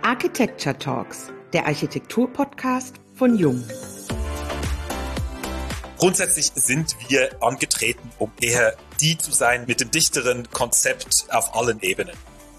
Architecture Talks, der Architektur-Podcast von Jung. Grundsätzlich sind wir angetreten, um eher die zu sein mit dem dichteren Konzept auf allen Ebenen.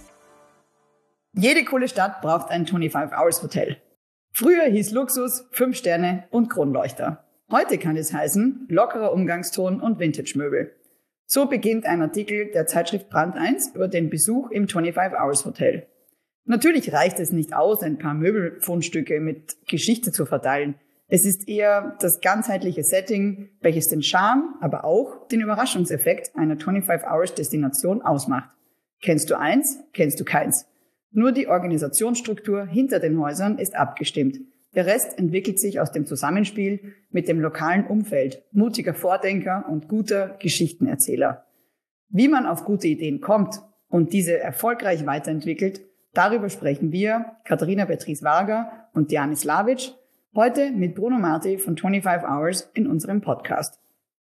Jede coole Stadt braucht ein 25-Hours-Hotel. Früher hieß Luxus, 5 Sterne und Kronleuchter. Heute kann es heißen, lockerer Umgangston und Vintage-Möbel. So beginnt ein Artikel der Zeitschrift Brand 1 über den Besuch im 25-Hours-Hotel. Natürlich reicht es nicht aus, ein paar Möbelfundstücke mit Geschichte zu verteilen. Es ist eher das ganzheitliche Setting, welches den Charme, aber auch den Überraschungseffekt einer 25-Hours-Destination ausmacht. Kennst du eins, kennst du keins. Nur die Organisationsstruktur hinter den Häusern ist abgestimmt. Der Rest entwickelt sich aus dem Zusammenspiel mit dem lokalen Umfeld, mutiger Vordenker und guter Geschichtenerzähler. Wie man auf gute Ideen kommt und diese erfolgreich weiterentwickelt, darüber sprechen wir, Katharina Beatrice-Varga und Diane Slavic, heute mit Bruno Marti von 25 Hours in unserem Podcast.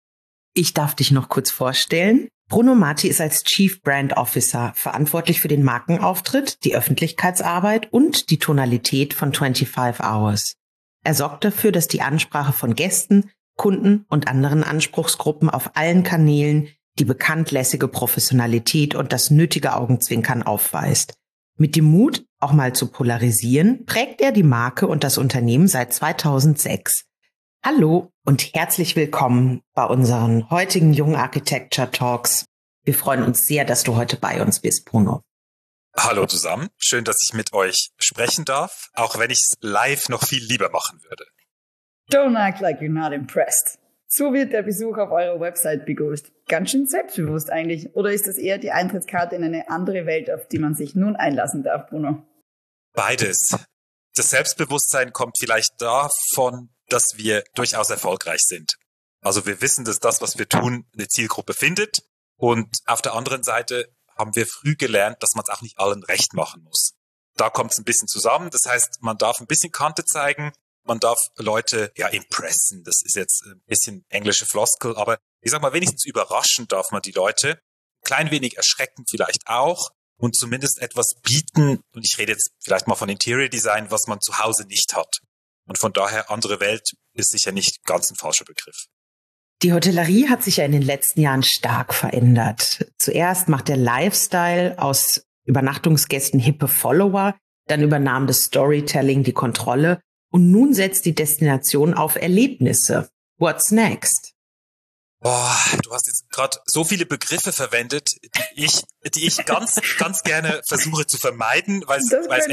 Ich darf dich noch kurz vorstellen. Bruno Marti ist als Chief Brand Officer verantwortlich für den Markenauftritt, die Öffentlichkeitsarbeit und die Tonalität von 25 Hours. Er sorgt dafür, dass die Ansprache von Gästen, Kunden und anderen Anspruchsgruppen auf allen Kanälen die bekannt lässige Professionalität und das nötige Augenzwinkern aufweist. Mit dem Mut, auch mal zu polarisieren, prägt er die Marke und das Unternehmen seit 2006. Hallo und herzlich willkommen bei unseren heutigen Young Architecture Talks. Wir freuen uns sehr, dass du heute bei uns bist, Bruno. Hallo zusammen, schön, dass ich mit euch sprechen darf, auch wenn ich es live noch viel lieber machen würde. Don't act like you're not impressed. So wird der Besuch auf eurer Website begrüßt. Ganz schön selbstbewusst eigentlich. Oder ist das eher die Eintrittskarte in eine andere Welt, auf die man sich nun einlassen darf, Bruno? Beides. Das Selbstbewusstsein kommt vielleicht davon, dass wir durchaus erfolgreich sind. Also wir wissen, dass das, was wir tun, eine Zielgruppe findet. Und auf der anderen Seite haben wir früh gelernt, dass man es auch nicht allen recht machen muss. Da kommt es ein bisschen zusammen. Das heißt, man darf ein bisschen Kante zeigen. Man darf Leute impressen. Das ist jetzt ein bisschen englische Floskel. Aber ich sag mal, wenigstens überraschen darf man die Leute. Klein wenig erschrecken vielleicht auch. Und zumindest etwas bieten. Und ich rede jetzt vielleicht mal von Interior Design, was man zu Hause nicht hat. Und von daher, andere Welt ist sicher nicht ganz ein falscher Begriff. Die Hotellerie hat sich ja in den letzten Jahren stark verändert. Zuerst macht der Lifestyle aus Übernachtungsgästen hippe Follower, dann übernahm das Storytelling die Kontrolle und nun setzt die Destination auf Erlebnisse. What's next? Boah, du hast jetzt gerade so viele Begriffe verwendet, die ich ganz, ganz gerne versuche zu vermeiden, weil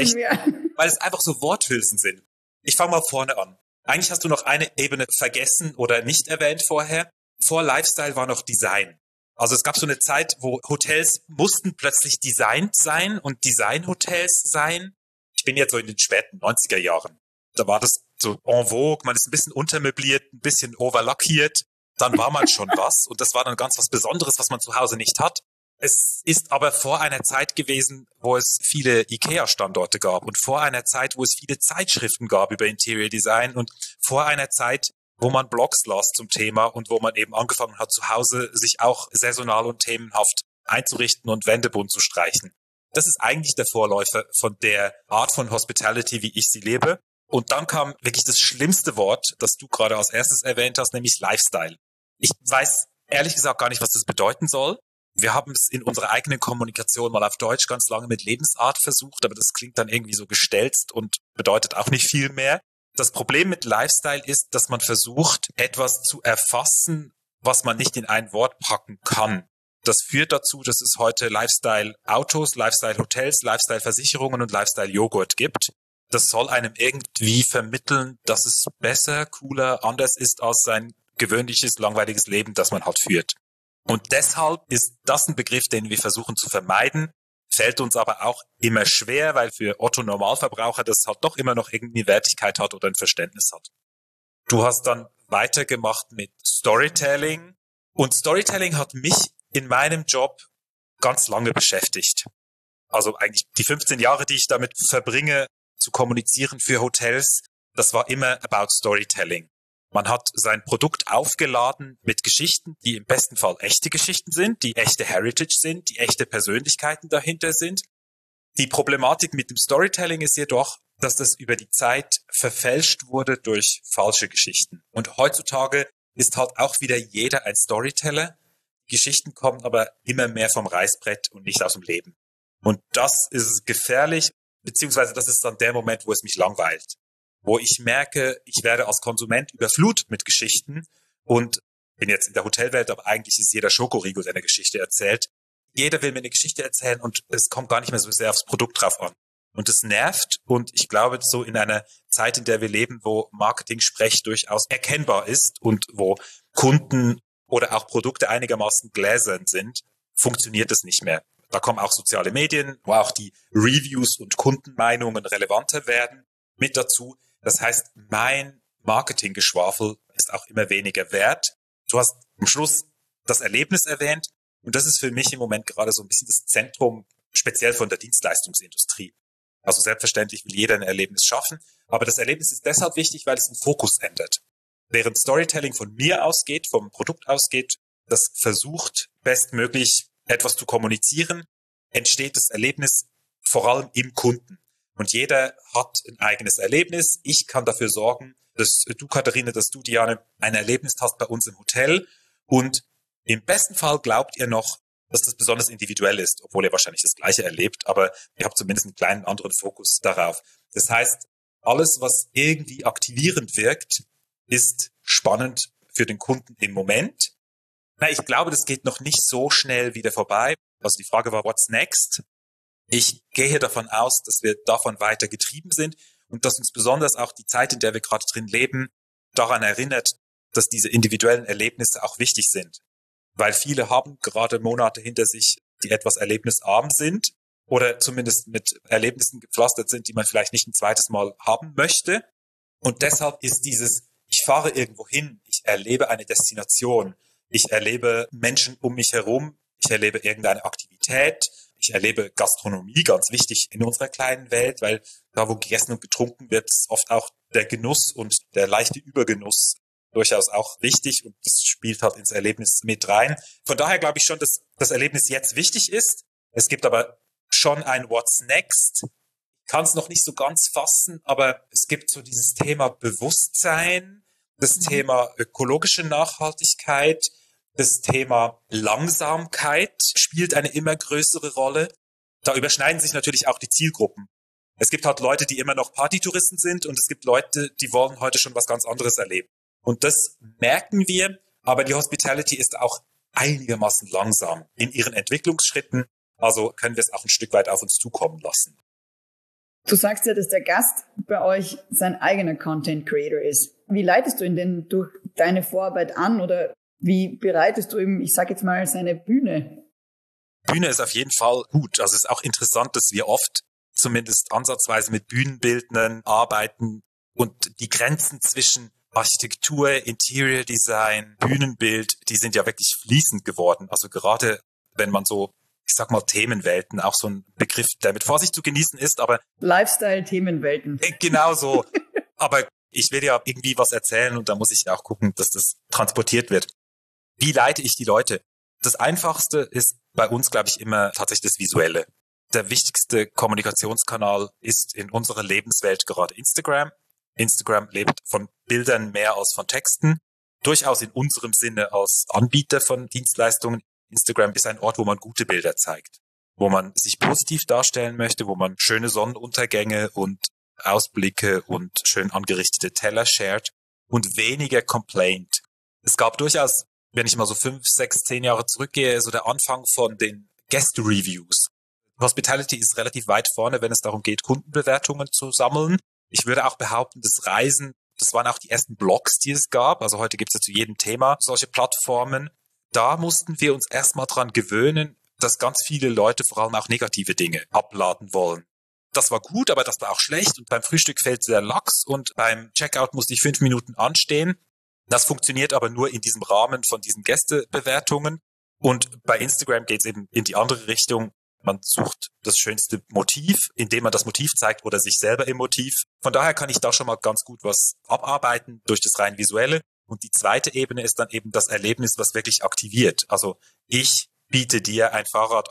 es einfach so Worthülsen sind. Ich fange mal vorne an. Eigentlich hast du noch eine Ebene vergessen oder nicht erwähnt vorher. Vor Lifestyle war noch Design. Also es gab so eine Zeit, wo Hotels mussten plötzlich designt sein und Designhotels sein. Ich bin jetzt so in den späten 90er Jahren. Da war das so en vogue, man ist ein bisschen untermöbliert, ein bisschen overlackiert. Dann war man schon was und das war dann ganz was Besonderes, was man zu Hause nicht hat. Es ist aber vor einer Zeit gewesen, wo es viele IKEA-Standorte gab und vor einer Zeit, wo es viele Zeitschriften gab über Interior Design und vor einer Zeit, wo man Blogs las zum Thema und wo man eben angefangen hat, zu Hause sich auch saisonal und themenhaft einzurichten und Wände bunt zu streichen. Das ist eigentlich der Vorläufer von der Art von Hospitality, wie ich sie lebe. Und dann kam wirklich das schlimmste Wort, das du gerade als erstes erwähnt hast, nämlich Lifestyle. Ich weiß ehrlich gesagt gar nicht, was das bedeuten soll. Wir haben es in unserer eigenen Kommunikation mal auf Deutsch ganz lange mit Lebensart versucht, aber das klingt dann irgendwie so gestelzt und bedeutet auch nicht viel mehr. Das Problem mit Lifestyle ist, dass man versucht, etwas zu erfassen, was man nicht in ein Wort packen kann. Das führt dazu, dass es heute Lifestyle-Autos, Lifestyle-Hotels, Lifestyle-Versicherungen und Lifestyle-Joghurt gibt. Das soll einem irgendwie vermitteln, dass es besser, cooler, anders ist als sein gewöhnliches, langweiliges Leben, das man halt führt. Und deshalb ist das ein Begriff, den wir versuchen zu vermeiden, fällt uns aber auch immer schwer, weil für Otto Normalverbraucher das halt doch immer noch irgendwie Wertigkeit hat oder ein Verständnis hat. Du hast dann weitergemacht mit Storytelling und Storytelling hat mich in meinem Job ganz lange beschäftigt. Also eigentlich die 15 Jahre, die ich damit verbringe, zu kommunizieren für Hotels, das war immer about Storytelling. Man hat sein Produkt aufgeladen mit Geschichten, die im besten Fall echte Geschichten sind, die echte Heritage sind, die echte Persönlichkeiten dahinter sind, Die Problematik mit dem Storytelling ist jedoch, dass das über die Zeit verfälscht wurde durch falsche Geschichten. Und heutzutage ist halt auch wieder jeder ein Storyteller. Geschichten kommen aber immer mehr vom Reißbrett und nicht aus dem Leben. Und das ist gefährlich, beziehungsweise das ist dann der Moment, wo es mich langweilt. Wo ich merke, ich werde als Konsument überflutet mit Geschichten und bin jetzt in der Hotelwelt, aber eigentlich ist jeder Schokoriegel, der eine Geschichte erzählt. Jeder will mir eine Geschichte erzählen und es kommt gar nicht mehr so sehr aufs Produkt drauf an. Und es nervt und ich glaube, so in einer Zeit, in der wir leben, wo Marketing-Sprech durchaus erkennbar ist und wo Kunden oder auch Produkte einigermaßen gläsern sind, funktioniert es nicht mehr. Da kommen auch soziale Medien, wo auch die Reviews und Kundenmeinungen relevanter werden mit dazu. Das heißt, mein Marketinggeschwafel ist auch immer weniger wert. Du hast am Schluss das Erlebnis erwähnt und das ist für mich im Moment gerade so ein bisschen das Zentrum, speziell von der Dienstleistungsindustrie. Also selbstverständlich will jeder ein Erlebnis schaffen, aber das Erlebnis ist deshalb wichtig, weil es den Fokus ändert. Während Storytelling von mir ausgeht, vom Produkt ausgeht, das versucht bestmöglich etwas zu kommunizieren, entsteht das Erlebnis vor allem im Kunden. Und jeder hat ein eigenes Erlebnis. Ich kann dafür sorgen, dass du, Katharina, dass du, Diane, ein Erlebnis hast bei uns im Hotel. Und im besten Fall glaubt ihr noch, dass das besonders individuell ist, obwohl ihr wahrscheinlich das Gleiche erlebt, aber ihr habt zumindest einen kleinen anderen Fokus darauf. Das heißt, alles, was irgendwie aktivierend wirkt, ist spannend für den Kunden im Moment. Na, ich glaube, das geht noch nicht so schnell wieder vorbei. Also die Frage war, what's next? Ich gehe hier davon aus, dass wir davon weiter getrieben sind und dass uns besonders auch die Zeit, in der wir gerade drin leben, daran erinnert, dass diese individuellen Erlebnisse auch wichtig sind. Weil viele haben gerade Monate hinter sich, die etwas erlebnisarm sind oder zumindest mit Erlebnissen gepflastert sind, die man vielleicht nicht ein zweites Mal haben möchte. Und deshalb ist ich fahre irgendwo hin, ich erlebe eine Destination, ich erlebe Menschen um mich herum, ich erlebe irgendeine Aktivität, ich erlebe Gastronomie, ganz wichtig in unserer kleinen Welt, weil da, wo gegessen und getrunken wird, ist oft auch der Genuss und der leichte Übergenuss durchaus auch wichtig und das spielt halt ins Erlebnis mit rein. Von daher glaube ich schon, dass das Erlebnis jetzt wichtig ist. Es gibt aber schon ein What's Next. Ich kann es noch nicht so ganz fassen, aber es gibt so dieses Thema Bewusstsein, das Thema ökologische Nachhaltigkeit, das Thema Langsamkeit spielt eine immer größere Rolle. Da überschneiden sich natürlich auch die Zielgruppen. Es gibt halt Leute, die immer noch Partytouristen sind und es gibt Leute, die wollen heute schon was ganz anderes erleben. Und das merken wir, aber die Hospitality ist auch einigermaßen langsam in ihren Entwicklungsschritten. Also können wir es auch ein Stück weit auf uns zukommen lassen. Du sagst ja, dass der Gast bei euch sein eigener Content Creator ist. Wie leitest du ihn denn durch deine Vorarbeit an oder wie bereitest du ihm, ich sage jetzt mal, seine Bühne? Bühne ist auf jeden Fall gut. Also es ist auch interessant, dass wir oft zumindest ansatzweise mit Bühnenbildnern arbeiten und die Grenzen zwischen Architektur, Interior Design, Bühnenbild, die sind ja wirklich fließend geworden. Also gerade wenn man so, ich sag mal, Themenwelten, auch so ein Begriff, der mit Vorsicht zu genießen ist, aber Lifestyle-Themenwelten. Genau so. Aber ich will ja irgendwie was erzählen und da muss ich auch gucken, dass das transportiert wird. Wie leite ich die Leute? Das Einfachste ist bei uns, glaube ich, immer tatsächlich das Visuelle. Der wichtigste Kommunikationskanal ist in unserer Lebenswelt gerade Instagram. Instagram lebt von Bildern mehr als von Texten. Durchaus in unserem Sinne als Anbieter von Dienstleistungen. Instagram ist ein Ort, wo man gute Bilder zeigt, wo man sich positiv darstellen möchte, wo man schöne Sonnenuntergänge und Ausblicke und schön angerichtete Teller shared und weniger Complaint. Es gab durchaus, wenn ich mal so 5, 6, 10 Jahre zurückgehe, so der Anfang von den Guest-Reviews. Hospitality ist relativ weit vorne, wenn es darum geht, Kundenbewertungen zu sammeln. Ich würde auch behaupten, das Reisen, das waren auch die ersten Blogs, die es gab. Also heute gibt es ja zu jedem Thema solche Plattformen. Da mussten wir uns erstmal dran gewöhnen, dass ganz viele Leute vor allem auch negative Dinge abladen wollen. Das war gut, aber das war auch schlecht. Und beim Frühstück fällt der Lachs und beim Checkout musste ich 5 Minuten anstehen. Das funktioniert aber nur in diesem Rahmen von diesen Gästebewertungen. Und bei Instagram geht es eben in die andere Richtung. Man sucht das schönste Motiv, indem man das Motiv zeigt oder sich selber im Motiv. Von daher kann ich da schon mal ganz gut was abarbeiten durch das rein Visuelle. Und die zweite Ebene ist dann eben das Erlebnis, was wirklich aktiviert. Also ich biete dir ein Fahrrad an.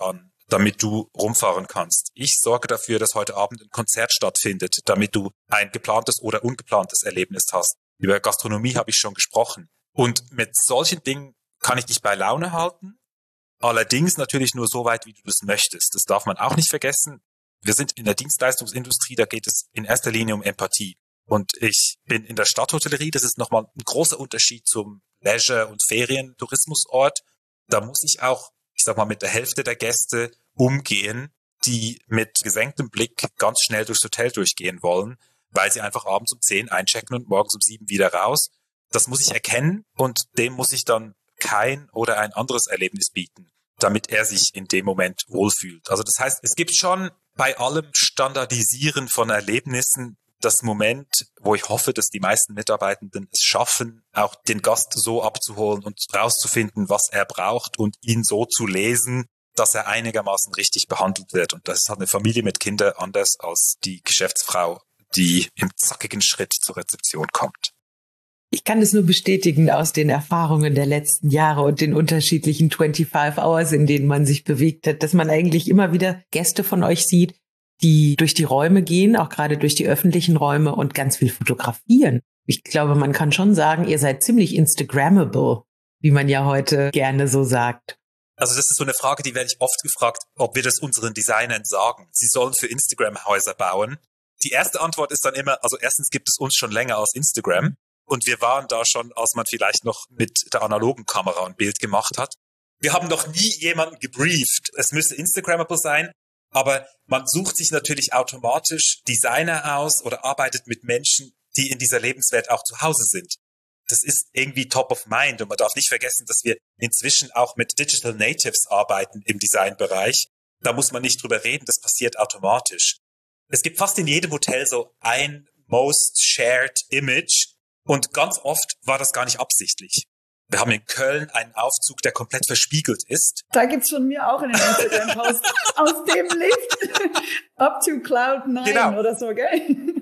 damit du rumfahren kannst. Ich sorge dafür, dass heute Abend ein Konzert stattfindet, damit du ein geplantes oder ungeplantes Erlebnis hast. Über Gastronomie habe ich schon gesprochen. Und mit solchen Dingen kann ich dich bei Laune halten. Allerdings natürlich nur so weit, wie du das möchtest. Das darf man auch nicht vergessen. Wir sind in der Dienstleistungsindustrie, da geht es in erster Linie um Empathie. Und ich bin in der Stadthotellerie, das ist nochmal ein großer Unterschied zum Leisure- und Ferientourismusort. Da muss ich auch, ich sag mal, mit der Hälfte der Gäste umgehen, die mit gesenktem Blick ganz schnell durchs Hotel durchgehen wollen, weil sie einfach abends um 10 einchecken und morgens um 7 wieder raus. Das muss ich erkennen und dem muss ich dann kein oder ein anderes Erlebnis bieten, damit er sich in dem Moment wohlfühlt. Also das heißt, es gibt schon bei allem Standardisieren von Erlebnissen das Moment, wo ich hoffe, dass die meisten Mitarbeitenden es schaffen, auch den Gast so abzuholen und rauszufinden, was er braucht und ihn so zu lesen, dass er einigermaßen richtig behandelt wird. Und das ist halt eine Familie mit Kindern anders als die Geschäftsfrau, die im zackigen Schritt zur Rezeption kommt. Ich kann es nur bestätigen aus den Erfahrungen der letzten Jahre und den unterschiedlichen 25 Hours, in denen man sich bewegt hat, dass man eigentlich immer wieder Gäste von euch sieht, die durch die Räume gehen, auch gerade durch die öffentlichen Räume und ganz viel fotografieren. Ich glaube, man kann schon sagen, ihr seid ziemlich Instagrammable, wie man ja heute gerne so sagt. Also das ist so eine Frage, die werde ich oft gefragt, ob wir das unseren Designern sagen. Sie sollen für Instagram Häuser bauen. Die erste Antwort ist dann immer, also erstens gibt es uns schon länger als Instagram. Und wir waren da schon, als man vielleicht noch mit der analogen Kamera ein Bild gemacht hat. Wir haben noch nie jemanden gebrieft. Es müsste Instagrammable sein, aber man sucht sich natürlich automatisch Designer aus oder arbeitet mit Menschen, die in dieser Lebenswelt auch zu Hause sind. Das ist irgendwie top of mind und man darf nicht vergessen, dass wir inzwischen auch mit Digital Natives arbeiten im Designbereich. Da muss man nicht drüber reden, das passiert automatisch. Es gibt fast in jedem Hotel so ein Most Shared Image. Und ganz oft war das gar nicht absichtlich. Wir haben in Köln einen Aufzug, der komplett verspiegelt ist. Da gibt's von mir auch einen Instagram-Post aus dem Lift. Up to Cloud 9 genau. Oder so, gell?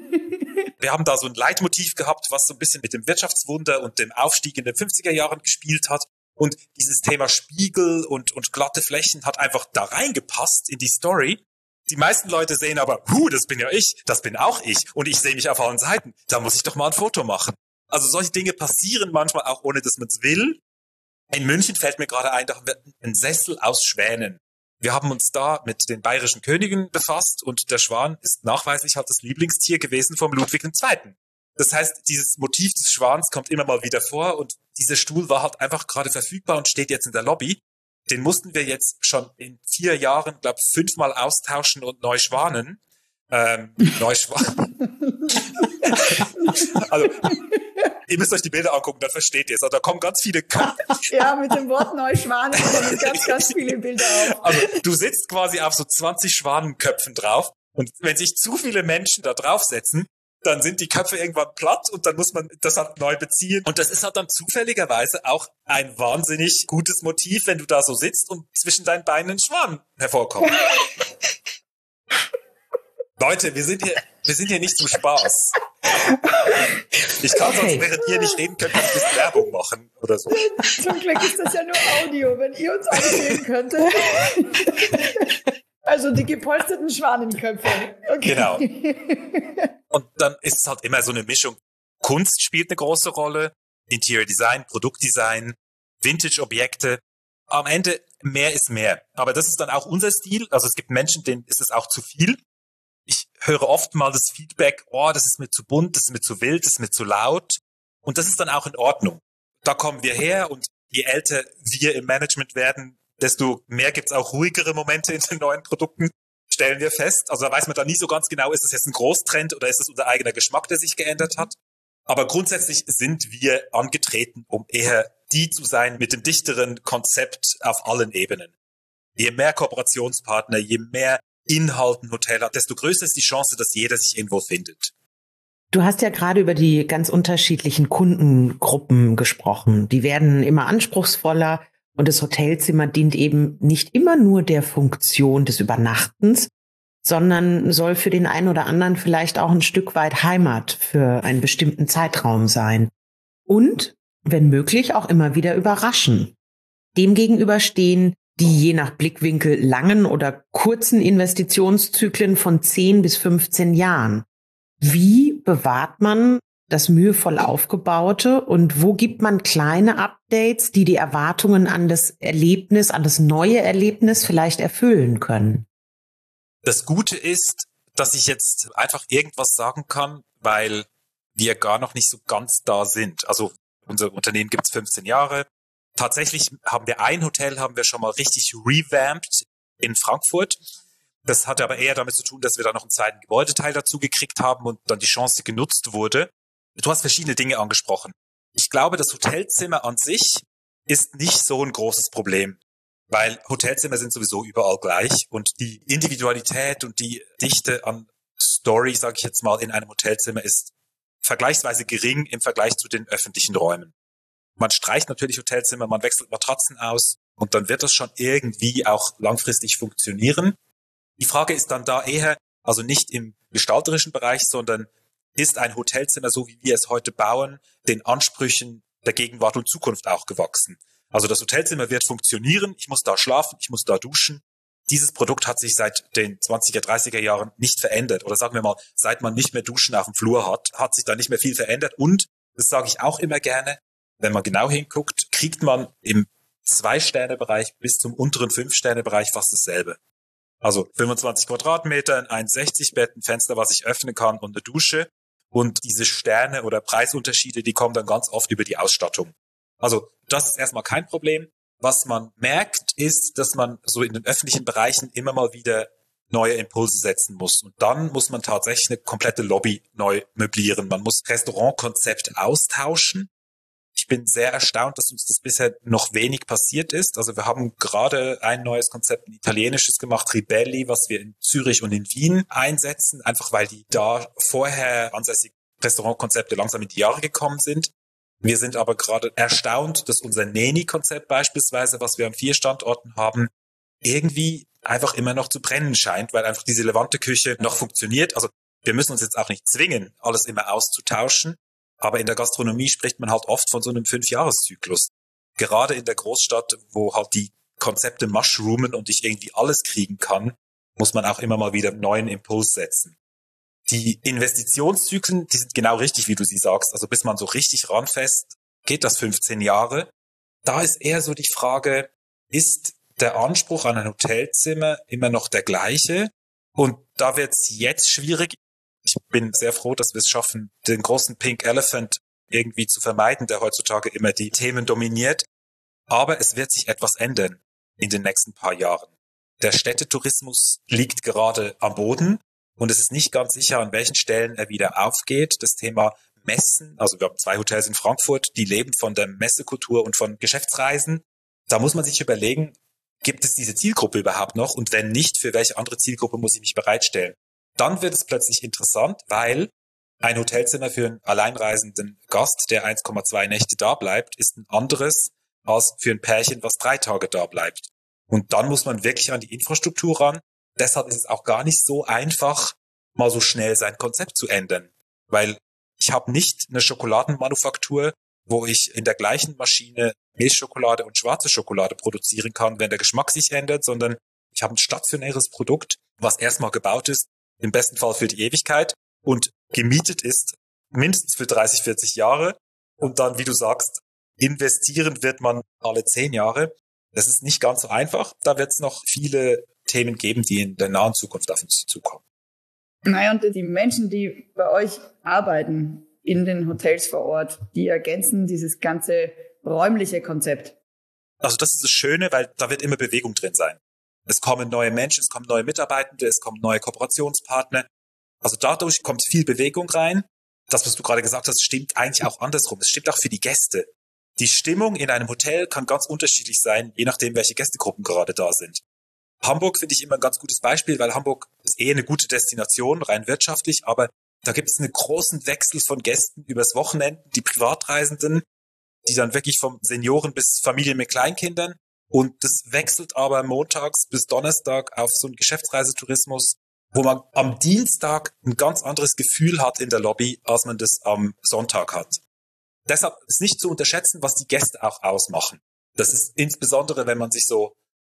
Wir haben da so ein Leitmotiv gehabt, was so ein bisschen mit dem Wirtschaftswunder und dem Aufstieg in den 50er Jahren gespielt hat. Und dieses Thema Spiegel und glatte Flächen hat einfach da reingepasst in die Story. Die meisten Leute sehen aber, das bin ja ich, das bin auch ich. Und ich sehe mich auf allen Seiten. Da muss ich doch mal ein Foto machen. Also solche Dinge passieren manchmal auch, ohne dass man es will. In München fällt mir gerade ein, da haben wir einen Sessel aus Schwänen. Wir haben uns da mit den bayerischen Königen befasst und der Schwan ist nachweislich halt das Lieblingstier gewesen vom Ludwig II. Das heißt, dieses Motiv des Schwans kommt immer mal wieder vor und dieser Stuhl war halt einfach gerade verfügbar und steht jetzt in der Lobby. Den mussten wir jetzt schon in 4 Jahren, glaube ich, 5-mal austauschen und neu schwanen. Also, ihr müsst euch die Bilder angucken, dann versteht ihr es. Also, da kommen ganz viele Ja, mit dem Wort Neuschwanen kommen ganz viele Bilder auf. Also, du sitzt quasi auf so 20 Schwanenköpfen drauf und wenn sich zu viele Menschen da draufsetzen, dann sind die Köpfe irgendwann platt und dann muss man das halt neu beziehen. Und das ist halt dann zufälligerweise auch ein wahnsinnig gutes Motiv, wenn du da so sitzt und zwischen deinen Beinen ein Schwan hervorkommt. Leute, wir sind hier nicht zum Spaß. Ich kann sonst, während ihr nicht reden könnt, ein bisschen Werbung machen oder so. Zum Glück ist das ja nur Audio, wenn ihr uns ansehen könntet. Also die gepolsterten Schwanenköpfe. Okay. Genau. Und dann ist es halt immer so eine Mischung. Kunst spielt eine große Rolle, Interior Design, Produktdesign, Vintage-Objekte. Am Ende mehr ist mehr. Aber das ist dann auch unser Stil. Also es gibt Menschen, denen ist es auch zu viel. Ich höre oft mal das Feedback, das ist mir zu bunt, das ist mir zu wild, das ist mir zu laut. Und das ist dann auch in Ordnung. Da kommen wir her und je älter wir im Management werden, desto mehr gibt's auch ruhigere Momente in den neuen Produkten, stellen wir fest. Also da weiß man dann nie so ganz genau, ist es jetzt ein Großtrend oder ist es unser eigener Geschmack, der sich geändert hat. Aber grundsätzlich sind wir angetreten, um eher die zu sein mit dem dichteren Konzept auf allen Ebenen. Je mehr Kooperationspartner, je mehr Inhalt ein Hotel hat, desto größer ist die Chance, dass jeder sich irgendwo findet. Du hast ja gerade über die ganz unterschiedlichen Kundengruppen gesprochen. Die werden immer anspruchsvoller und das Hotelzimmer dient eben nicht immer nur der Funktion des Übernachtens, sondern soll für den einen oder anderen vielleicht auch ein Stück weit Heimat für einen bestimmten Zeitraum sein. Und, wenn möglich, auch immer wieder überraschen. Demgegenüber stehen die je nach Blickwinkel langen oder kurzen Investitionszyklen von 10 bis 15 Jahren. Wie bewahrt man das mühevoll Aufgebaute und wo gibt man kleine Updates, die die Erwartungen an das Erlebnis, an das neue Erlebnis vielleicht erfüllen können? Das Gute ist, dass ich jetzt einfach irgendwas sagen kann, weil wir gar noch nicht so ganz da sind. Also unser Unternehmen gibt es 15 Jahre. Tatsächlich haben wir ein Hotel, haben wir schon mal richtig revamped in Frankfurt. Das hatte aber eher damit zu tun, dass wir da noch einen zweiten Gebäudeteil dazu gekriegt haben und dann die Chance genutzt wurde. Du hast verschiedene Dinge angesprochen. Ich glaube, das Hotelzimmer an sich ist nicht so ein großes Problem, weil Hotelzimmer sind sowieso überall gleich und die Individualität und die Dichte an Story, sage ich jetzt mal, in einem Hotelzimmer ist vergleichsweise gering im Vergleich zu den öffentlichen Räumen. Man streicht natürlich Hotelzimmer, man wechselt Matratzen aus und dann wird das schon irgendwie auch langfristig funktionieren. Die Frage ist dann da eher, also nicht im gestalterischen Bereich, sondern ist ein Hotelzimmer, so wie wir es heute bauen, den Ansprüchen der Gegenwart und Zukunft auch gewachsen? Also das Hotelzimmer wird funktionieren, ich muss da schlafen, ich muss da duschen. Dieses Produkt hat sich seit den 20er, 30er Jahren nicht verändert. Oder sagen wir mal, seit man nicht mehr Duschen auf dem Flur hat, hat sich da nicht mehr viel verändert. Und, das sage ich auch immer gerne, wenn man genau hinguckt, kriegt man im 2-Sterne-Bereich bis zum unteren 5-Sterne-Bereich fast dasselbe. Also 25 Quadratmeter, ein 1,60-Bett, ein Fenster, was ich öffnen kann und eine Dusche. Und diese Sterne oder Preisunterschiede, die kommen dann ganz oft über die Ausstattung. Also das ist erstmal kein Problem. Was man merkt, ist, dass man so in den öffentlichen Bereichen immer mal wieder neue Impulse setzen muss. Und dann muss man tatsächlich eine komplette Lobby neu möblieren. Man muss Restaurantkonzept austauschen. Ich bin sehr erstaunt, dass uns das bisher noch wenig passiert ist. Also wir haben gerade ein neues Konzept, ein italienisches gemacht, Ribelli, was wir in Zürich und in Wien einsetzen, einfach weil die da vorher ansässigen Restaurantkonzepte langsam in die Jahre gekommen sind. Wir sind aber gerade erstaunt, dass unser Neni-Konzept beispielsweise, was wir an 4 Standorten haben, irgendwie einfach immer noch zu brennen scheint, weil einfach diese Levante-Küche noch funktioniert. Also wir müssen uns jetzt auch nicht zwingen, alles immer auszutauschen. Aber in der Gastronomie spricht man halt oft von so einem 5-Jahres-Zyklus. Gerade in der Großstadt, wo halt die Konzepte mushroomen und ich irgendwie alles kriegen kann, muss man auch immer mal wieder einen neuen Impuls setzen. Die Investitionszyklen, die sind genau richtig, wie du sie sagst. Also bis man so richtig ranfasst, geht das 15 Jahre. Da ist eher so die Frage, ist der Anspruch an ein Hotelzimmer immer noch der gleiche? Und da wird es jetzt schwierig. Ich bin sehr froh, dass wir es schaffen, den großen Pink Elephant irgendwie zu vermeiden, der heutzutage immer die Themen dominiert. Aber es wird sich etwas ändern in den nächsten paar Jahren. Der Städtetourismus liegt gerade am Boden und es ist nicht ganz sicher, an welchen Stellen er wieder aufgeht. Das Thema Messen, also wir haben 2 Hotels in Frankfurt, die leben von der Messekultur und von Geschäftsreisen. Da muss man sich überlegen, gibt es diese Zielgruppe überhaupt noch? Und wenn nicht, für welche andere Zielgruppe muss ich mich bereitstellen? Dann wird es plötzlich interessant, weil ein Hotelzimmer für einen alleinreisenden Gast, der 1,2 Nächte da bleibt, ist ein anderes als für ein Pärchen, was 3 Tage da bleibt. Und dann muss man wirklich an die Infrastruktur ran. Deshalb ist es auch gar nicht so einfach, mal so schnell sein Konzept zu ändern. Weil ich habe nicht eine Schokoladenmanufaktur, wo ich in der gleichen Maschine Milchschokolade und schwarze Schokolade produzieren kann, wenn der Geschmack sich ändert, sondern ich habe ein stationäres Produkt, was erstmal gebaut ist, im besten Fall für die Ewigkeit und gemietet ist, mindestens für 30, 40 Jahre. Und dann, wie du sagst, investieren wird man alle 10 Jahre. Das ist nicht ganz so einfach. Da wird es noch viele Themen geben, die in der nahen Zukunft auf uns zukommen. Naja, und die Menschen, die bei euch arbeiten in den Hotels vor Ort, die ergänzen dieses ganze räumliche Konzept. Also das ist das Schöne, weil da wird immer Bewegung drin sein. Es kommen neue Menschen, es kommen neue Mitarbeitende, es kommen neue Kooperationspartner. Also dadurch kommt viel Bewegung rein. Das, was du gerade gesagt hast, stimmt eigentlich auch andersrum. Es stimmt auch für die Gäste. Die Stimmung in einem Hotel kann ganz unterschiedlich sein, je nachdem, welche Gästegruppen gerade da sind. Hamburg finde ich immer ein ganz gutes Beispiel, weil Hamburg ist eine gute Destination, rein wirtschaftlich, aber da gibt es einen großen Wechsel von Gästen übers Wochenende, die Privatreisenden, die dann wirklich vom Senioren bis Familien mit Kleinkindern. Und das wechselt aber montags bis Donnerstag auf so einen Geschäftsreisetourismus, wo man am Dienstag ein ganz anderes Gefühl hat in der Lobby, als man das am Sonntag hat. Deshalb ist nicht zu unterschätzen, was die Gäste auch ausmachen. Das ist insbesondere, wenn man sich so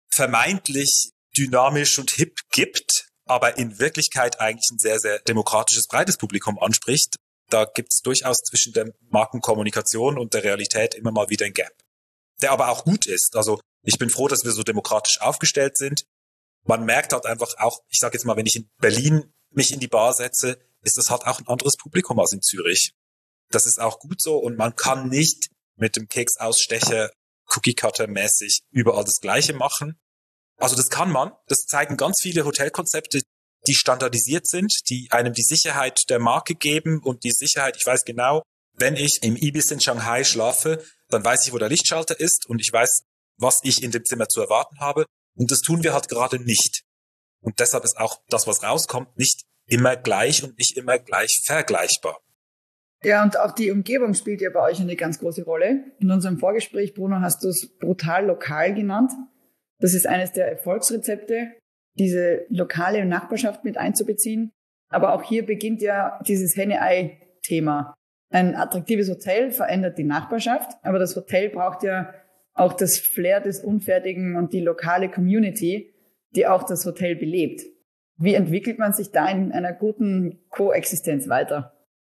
vermeintlich dynamisch und hip gibt, aber in Wirklichkeit eigentlich ein sehr, sehr demokratisches, breites Publikum anspricht. Da gibt es durchaus zwischen der Markenkommunikation und der Realität immer mal wieder ein Gap, der aber auch gut ist. Also ich bin froh, dass wir so demokratisch aufgestellt sind. Man merkt halt einfach auch, ich sage jetzt mal, wenn ich in Berlin mich in die Bar setze, ist das halt auch ein anderes Publikum als in Zürich. Das ist auch gut so und man kann nicht mit dem Keksausstecher Cookie-Cutter-mäßig überall das Gleiche machen. Also das kann man. Das zeigen ganz viele Hotelkonzepte, die standardisiert sind, die einem die Sicherheit der Marke geben und die Sicherheit, ich weiß genau, wenn ich im Ibis in Shanghai schlafe, dann weiß ich, wo der Lichtschalter ist und ich weiß, was ich in dem Zimmer zu erwarten habe. Und das tun wir halt gerade nicht. Und deshalb ist auch das, was rauskommt, nicht immer gleich und nicht immer gleich vergleichbar. Ja, und auch die Umgebung spielt ja bei euch eine ganz große Rolle. In unserem Vorgespräch, Bruno, hast du es brutal lokal genannt. Das ist eines der Erfolgsrezepte, diese lokale Nachbarschaft mit einzubeziehen. Aber auch hier beginnt ja dieses Henne-Ei-Thema. Ein attraktives Hotel verändert die Nachbarschaft, aber das Hotel braucht ja auch das Flair des Unfertigen und die lokale Community, die auch das Hotel belebt. Wie entwickelt man sich da in einer guten Koexistenz weiter?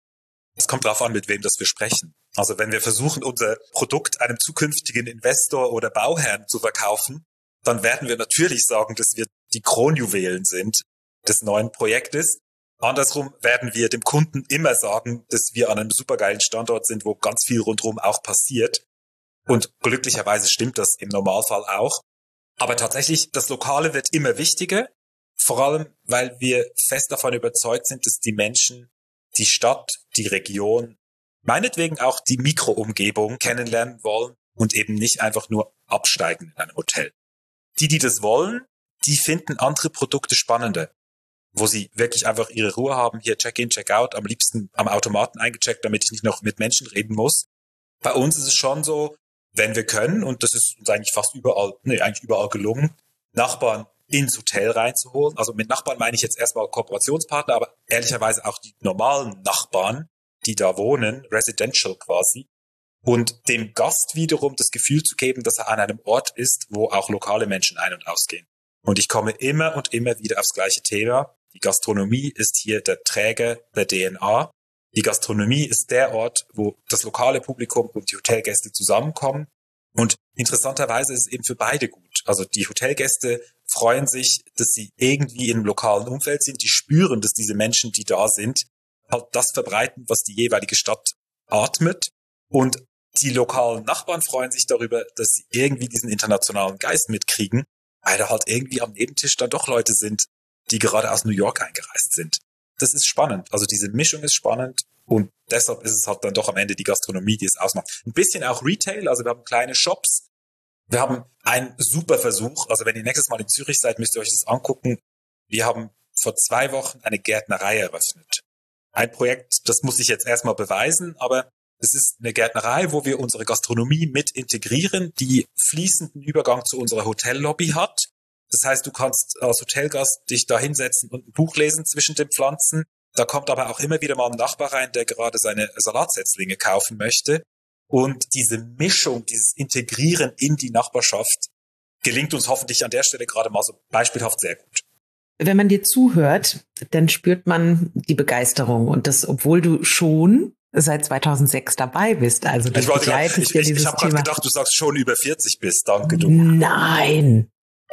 Es kommt darauf an, mit wem das wir sprechen. Also wenn wir versuchen, unser Produkt einem zukünftigen Investor oder Bauherrn zu verkaufen, dann werden wir natürlich sagen, dass wir die Kronjuwelen sind des neuen Projektes. Andersrum werden wir dem Kunden immer sagen, dass wir an einem supergeilen Standort sind, wo ganz viel rundherum auch passiert. Und glücklicherweise stimmt das im Normalfall auch. Aber tatsächlich, das Lokale wird immer wichtiger, vor allem, weil wir fest davon überzeugt sind, dass die Menschen die Stadt, die Region, meinetwegen auch die Mikroumgebung kennenlernen wollen und eben nicht einfach nur absteigen in einem Hotel. Die das wollen, die finden andere Produkte spannender, wo sie wirklich einfach ihre Ruhe haben, hier Check-in, Check-out, am liebsten am Automaten eingecheckt, damit ich nicht noch mit Menschen reden muss. Bei uns ist es schon so, wenn wir können, und das ist uns eigentlich fast eigentlich überall gelungen, Nachbarn ins Hotel reinzuholen. Also mit Nachbarn meine ich jetzt erstmal Kooperationspartner, aber ehrlicherweise auch die normalen Nachbarn, die da wohnen, residential quasi, und dem Gast wiederum das Gefühl zu geben, dass er an einem Ort ist, wo auch lokale Menschen ein- und ausgehen. Und ich komme immer und immer wieder aufs gleiche Thema. Die Gastronomie ist hier der Träger der DNA. Die Gastronomie ist der Ort, wo das lokale Publikum und die Hotelgäste zusammenkommen. Und interessanterweise ist es eben für beide gut. Also die Hotelgäste freuen sich, dass sie irgendwie in einem lokalen Umfeld sind. Die spüren, dass diese Menschen, die da sind, halt das verbreiten, was die jeweilige Stadt atmet. Und die lokalen Nachbarn freuen sich darüber, dass sie irgendwie diesen internationalen Geist mitkriegen, weil da halt irgendwie am Nebentisch dann doch Leute sind, die gerade aus New York eingereist sind. Das ist spannend. Also diese Mischung ist spannend und deshalb ist es halt dann doch am Ende die Gastronomie, die es ausmacht. Ein bisschen auch Retail, also wir haben kleine Shops. Wir haben einen super Versuch, also wenn ihr nächstes Mal in Zürich seid, müsst ihr euch das angucken. Wir haben vor 2 Wochen eine Gärtnerei eröffnet. Ein Projekt, das muss ich jetzt erstmal beweisen, aber es ist eine Gärtnerei, wo wir unsere Gastronomie mit integrieren, die fließenden Übergang zu unserer Hotellobby hat. Das heißt, du kannst als Hotelgast dich da hinsetzen und ein Buch lesen zwischen den Pflanzen. Da kommt aber auch immer wieder mal ein Nachbar rein, der gerade seine Salatsetzlinge kaufen möchte. Und diese Mischung, dieses Integrieren in die Nachbarschaft gelingt uns hoffentlich an der Stelle gerade mal so beispielhaft sehr gut. Wenn man dir zuhört, dann spürt man die Begeisterung und das, obwohl du schon seit 2006 dabei bist. Also du begleitest ja dieses Thema. Ich habe gerade gedacht, du sagst schon über 40 bist. Danke, du. Nein.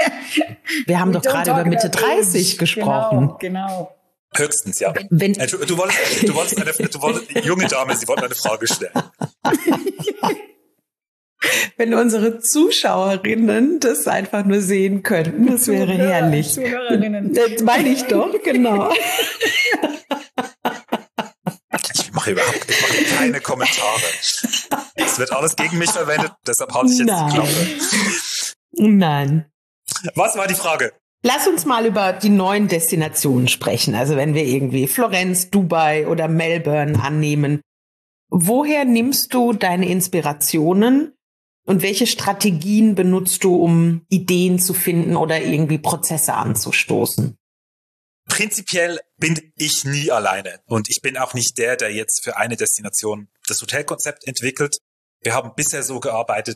Wir haben doch gerade über Mitte 30 gesprochen. Genau. Höchstens, ja. Du wolltest junge Dame, sie wollten eine Frage stellen. Wenn unsere Zuschauerinnen das einfach nur sehen könnten, das wäre herrlich. Zuhörerinnen. Das meine ich doch, genau. Ich mache keine Kommentare. Es wird alles gegen mich verwendet, deshalb halte ich jetzt die Klappe. Nein. Was war die Frage? Lass uns mal über die neuen Destinationen sprechen. Also wenn wir irgendwie Florenz, Dubai oder Melbourne annehmen. Woher nimmst du deine Inspirationen und welche Strategien benutzt du, um Ideen zu finden oder irgendwie Prozesse anzustoßen? Prinzipiell bin ich nie alleine. Und ich bin auch nicht der jetzt für eine Destination das Hotelkonzept entwickelt. Wir haben bisher so gearbeitet,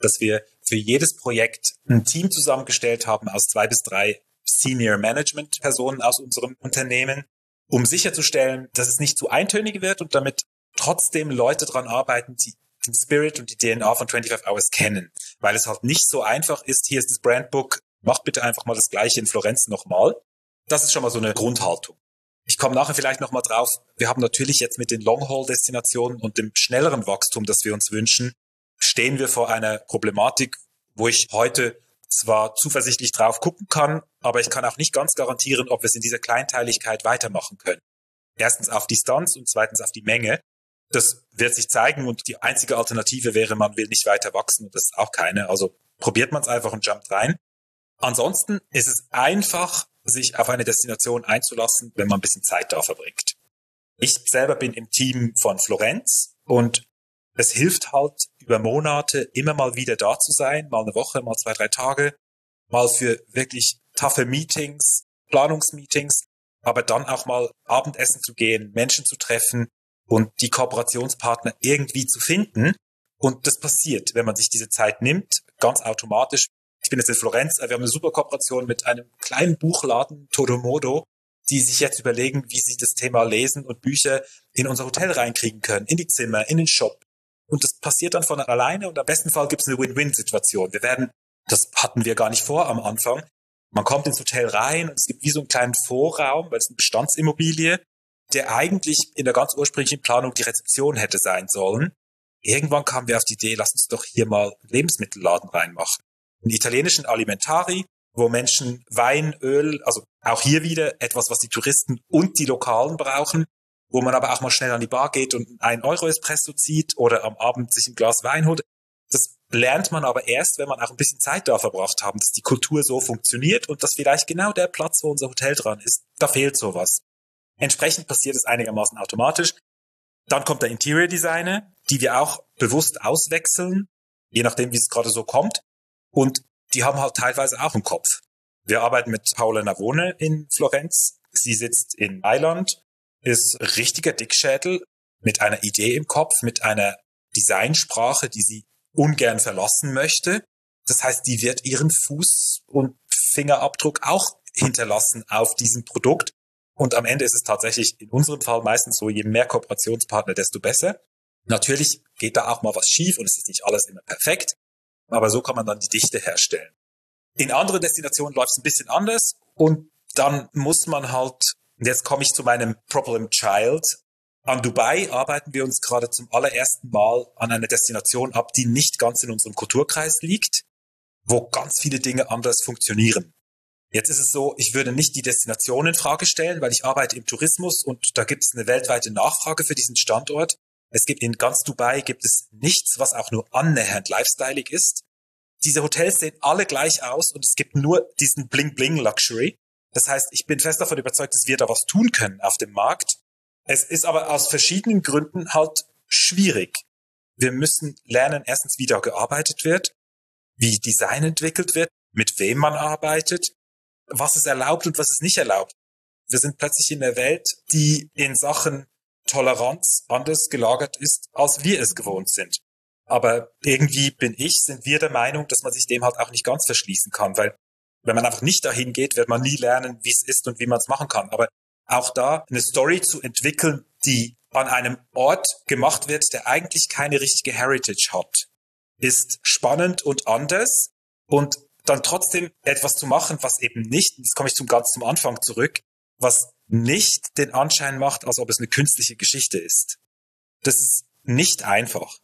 dass wir für jedes Projekt ein Team zusammengestellt haben aus 2 bis 3 Senior Management Personen aus unserem Unternehmen, um sicherzustellen, dass es nicht zu eintönig wird und damit trotzdem Leute dran arbeiten, die den Spirit und die DNA von 25 Hours kennen. Weil es halt nicht so einfach ist, hier ist das Brandbook, macht bitte einfach mal das Gleiche in Florenz nochmal. Das ist schon mal so eine Grundhaltung. Ich komme nachher vielleicht nochmal drauf. Wir haben natürlich jetzt mit den Long-Haul-Destinationen und dem schnelleren Wachstum, das wir uns wünschen, stehen wir vor einer Problematik, wo ich heute zwar zuversichtlich drauf gucken kann, aber ich kann auch nicht ganz garantieren, ob wir es in dieser Kleinteiligkeit weitermachen können. Erstens auf Distanz und zweitens auf die Menge. Das wird sich zeigen und die einzige Alternative wäre, man will nicht weiter wachsen und das ist auch keine. Also probiert man es einfach und jumpt rein. Ansonsten ist es einfach, sich auf eine Destination einzulassen, wenn man ein bisschen Zeit da verbringt. Ich selber bin im Team von Florenz und es hilft halt über Monate immer mal wieder da zu sein, mal eine Woche, mal 2, 3 Tage, mal für wirklich toughe Meetings, Planungsmeetings, aber dann auch mal Abendessen zu gehen, Menschen zu treffen und die Kooperationspartner irgendwie zu finden. Und das passiert, wenn man sich diese Zeit nimmt, ganz automatisch. Ich bin jetzt in Florenz, wir haben eine super Kooperation mit einem kleinen Buchladen, Todomodo, die sich jetzt überlegen, wie sie das Thema Lesen und Bücher in unser Hotel reinkriegen können, in die Zimmer, in den Shop. Und das passiert dann von alleine und am besten Fall gibt es eine Win-Win-Situation. Das hatten wir gar nicht vor am Anfang. Man kommt ins Hotel rein und es gibt wie so einen kleinen Vorraum, weil es eine Bestandsimmobilie, der eigentlich in der ganz ursprünglichen Planung die Rezeption hätte sein sollen. Irgendwann kamen wir auf die Idee, lass uns doch hier mal einen Lebensmittelladen reinmachen. Einen italienischen Alimentari, wo Menschen Wein, Öl, also auch hier wieder etwas, was die Touristen und die Lokalen brauchen, wo man aber auch mal schnell an die Bar geht und einen 1-Euro-Espresso zieht oder am Abend sich ein Glas Wein holt. Das lernt man aber erst, wenn man auch ein bisschen Zeit da verbracht haben, dass die Kultur so funktioniert und dass vielleicht genau der Platz, wo unser Hotel dran ist, da fehlt sowas. Entsprechend passiert es einigermaßen automatisch. Dann kommt der Interior Designer, die wir auch bewusst auswechseln, je nachdem, wie es gerade so kommt. Und die haben halt teilweise auch einen Kopf. Wir arbeiten mit Paola Navone in Florenz. Sie sitzt in Mailand, ist richtiger Dickschädel mit einer Idee im Kopf, mit einer Designsprache, die sie ungern verlassen möchte. Das heißt, die wird ihren Fuß- und Fingerabdruck auch hinterlassen auf diesem Produkt. Und am Ende ist es tatsächlich in unserem Fall meistens so, je mehr Kooperationspartner, desto besser. Natürlich geht da auch mal was schief und es ist nicht alles immer perfekt, aber so kann man dann die Dichte herstellen. In anderen Destinationen läuft es ein bisschen anders und dann muss man halt, jetzt komme ich zu meinem Problem Child, an Dubai arbeiten wir uns gerade zum allerersten Mal an einer Destination ab, die nicht ganz in unserem Kulturkreis liegt, wo ganz viele Dinge anders funktionieren. Jetzt ist es so, ich würde nicht die Destination in Frage stellen, weil ich arbeite im Tourismus und da gibt es eine weltweite Nachfrage für diesen Standort. Es gibt in ganz Dubai gibt es nichts, was auch nur annähernd lifestyleig ist. Diese Hotels sehen alle gleich aus und es gibt nur diesen Bling-Bling-Luxury. Das heißt, ich bin fest davon überzeugt, dass wir da was tun können auf dem Markt. Es ist aber aus verschiedenen Gründen halt schwierig. Wir müssen lernen, erstens, wie da gearbeitet wird, wie Design entwickelt wird, mit wem man arbeitet, was es erlaubt und was es nicht erlaubt. Wir sind plötzlich in der Welt, die in Sachen Toleranz anders gelagert ist, als wir es gewohnt sind. Aber irgendwie sind wir der Meinung, dass man sich dem halt auch nicht ganz verschließen kann, weil wenn man einfach nicht dahin geht, wird man nie lernen, wie es ist und wie man es machen kann. Aber auch da eine Story zu entwickeln, die an einem Ort gemacht wird, der eigentlich keine richtige Heritage hat, ist spannend und anders und dann trotzdem etwas zu machen, was eben nicht, jetzt komme ich ganz zum Anfang zurück, was nicht den Anschein macht, als ob es eine künstliche Geschichte ist. Das ist nicht einfach.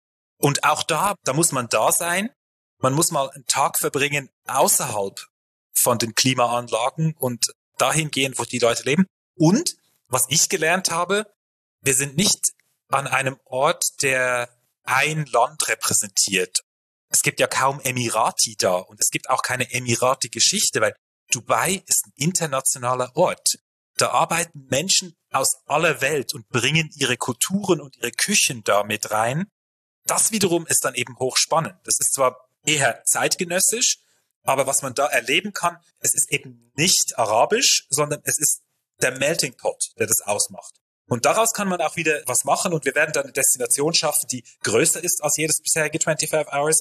Und auch da muss man da sein. Man muss mal einen Tag verbringen außerhalb von den Klimaanlagen und dahin gehen, wo die Leute leben. Und was ich gelernt habe, wir sind nicht an einem Ort, der ein Land repräsentiert. Es gibt ja kaum Emirati da und es gibt auch keine Emirati-Geschichte, weil Dubai ist ein internationaler Ort. Da arbeiten Menschen aus aller Welt und bringen ihre Kulturen und ihre Küchen da mit rein. Das wiederum ist dann eben hochspannend. Das ist zwar eher zeitgenössisch, aber was man da erleben kann, es ist eben nicht arabisch, sondern es ist der Melting Pot, der das ausmacht. Und daraus kann man auch wieder was machen und wir werden dann eine Destination schaffen, die größer ist als jedes bisherige 25 Hours.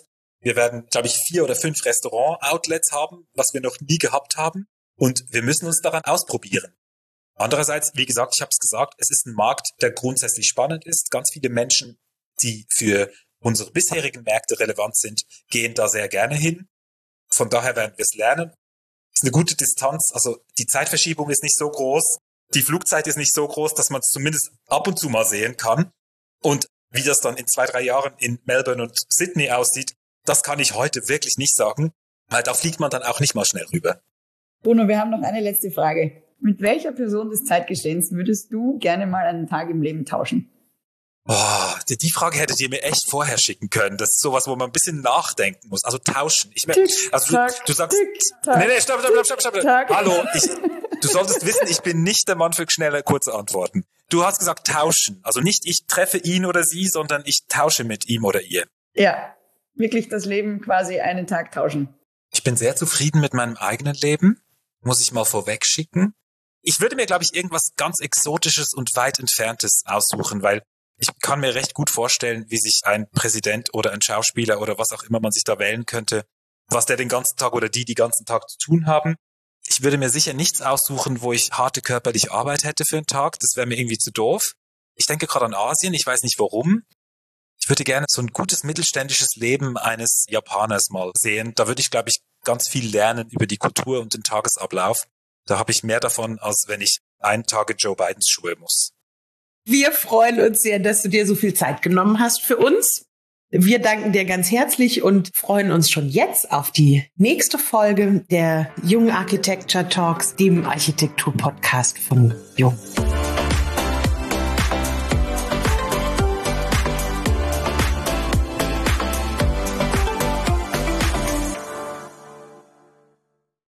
Wir werden, glaube ich, 4 oder 5 Restaurant-Outlets haben, was wir noch nie gehabt haben. Und wir müssen uns daran ausprobieren. Andererseits, wie gesagt, ich habe es gesagt, es ist ein Markt, der grundsätzlich spannend ist. Ganz viele Menschen, die für unsere bisherigen Märkte relevant sind, gehen da sehr gerne hin. Von daher werden wir es lernen. Es ist eine gute Distanz, also die Zeitverschiebung ist nicht so groß, die Flugzeit ist nicht so groß, dass man es zumindest ab und zu mal sehen kann. Und wie das dann in 2-3 Jahren in Melbourne und Sydney aussieht, das kann ich heute wirklich nicht sagen, weil da fliegt man dann auch nicht mal schnell rüber. Bruno, wir haben noch eine letzte Frage. Mit welcher Person des Zeitgeschehens würdest du gerne mal einen Tag im Leben tauschen? Oh, die Frage hättet ihr mir echt vorher schicken können. Das ist sowas, wo man ein bisschen nachdenken muss. Also tauschen. Du sagst... Nee, stopp. Hallo, du solltest wissen, ich bin nicht der Mann für schnelle, kurze Antworten. Du hast gesagt tauschen. Also nicht ich treffe ihn oder sie, sondern ich tausche mit ihm oder ihr. Ja, wirklich das Leben quasi einen Tag tauschen. Ich bin sehr zufrieden mit meinem eigenen Leben. Muss ich mal vorweg schicken. Ich würde mir, glaube ich, irgendwas ganz Exotisches und weit Entferntes aussuchen, weil ich kann mir recht gut vorstellen, wie sich ein Präsident oder ein Schauspieler oder was auch immer man sich da wählen könnte, was der den ganzen Tag oder die ganzen Tag zu tun haben. Ich würde mir sicher nichts aussuchen, wo ich harte körperliche Arbeit hätte für einen Tag. Das wäre mir irgendwie zu doof. Ich denke gerade an Asien, ich weiß nicht warum. Ich würde gerne so ein gutes mittelständisches Leben eines Japaners mal sehen. Da würde ich, glaube ich, ganz viel lernen über die Kultur und den Tagesablauf. Da habe ich mehr davon, als wenn ich 1 Tag in Joe Bidens Schuhe muss. Wir freuen uns sehr, dass du dir so viel Zeit genommen hast für uns. Wir danken dir ganz herzlich und freuen uns schon jetzt auf die nächste Folge der Jung Architecture Talks, dem Architektur-Podcast von Jung.